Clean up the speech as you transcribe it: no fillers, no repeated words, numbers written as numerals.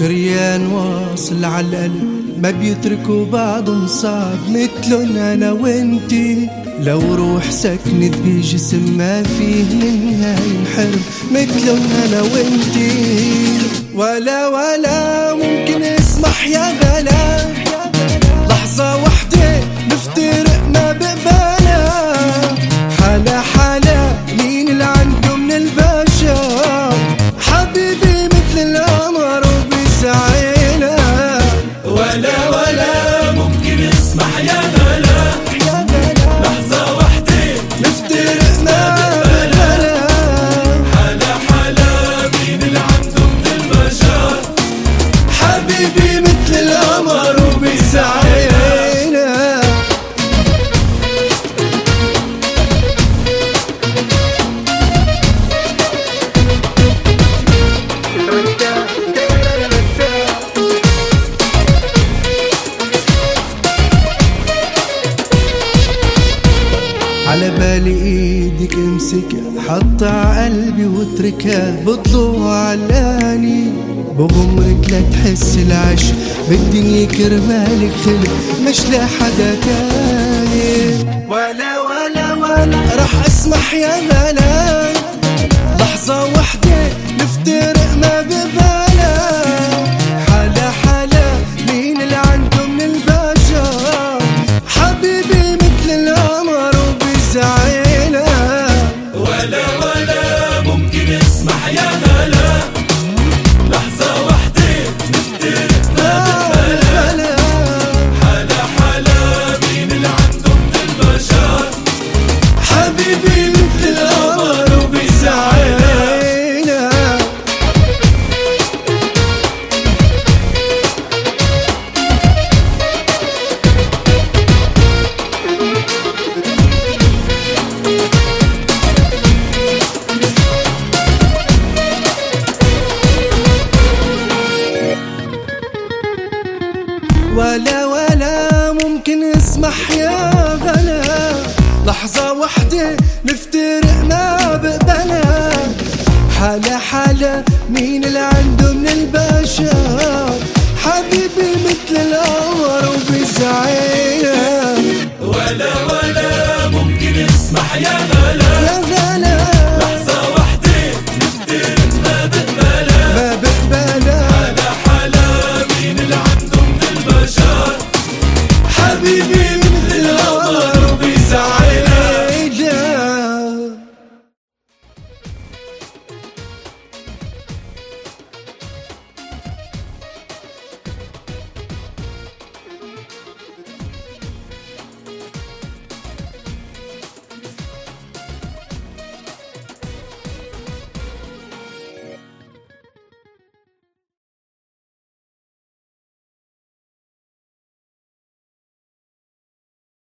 شريان واصل على القلب ما بيتركوا بعضهم صعب مثلن انا وانتي. لو روح سكنت بجسم ما فيه منها ينحرم مثلن انا وانتي. ولا ممكن اسمح يا غلا لحظة وحدة نفترق ما بقبالها. حالة مين اللي عنده من البشر حبيبي مثل القمر وبيسعينا. ولا ممكن اسمح يا غلا لحظة وحدة نفترق ما بقبالها. حالة مين اللي عنده من البشر حبيبي مثل القمر وبيسعينا. على بالي ايدك امسكها حط عقلبي واتركها بطلوع علاني. بغمرك لا تحس العشق بالدنيا كرمالك خلق مش لحدا تاني. ولا رح اسمح يا غلا لحظة وحدة نفترق ما ببالها. حالة مين اللي عنده من البشر حبيبي مثل القمر وبيسعينا. ولا ممكن اسمح يا غلا لحظة وحدة نفترق ما ببالها. حالة مين اللي عنده من البشر حبيبي مثل القمر وبيسعينا. ولا ممكن اسمح يا غلا لحظة وحدة نفترق ما بقبلها. حالة مين اللي عنده من البشر حبيبي مثل القمر وبيسعينا. ولا ممكن اسمح يا غلا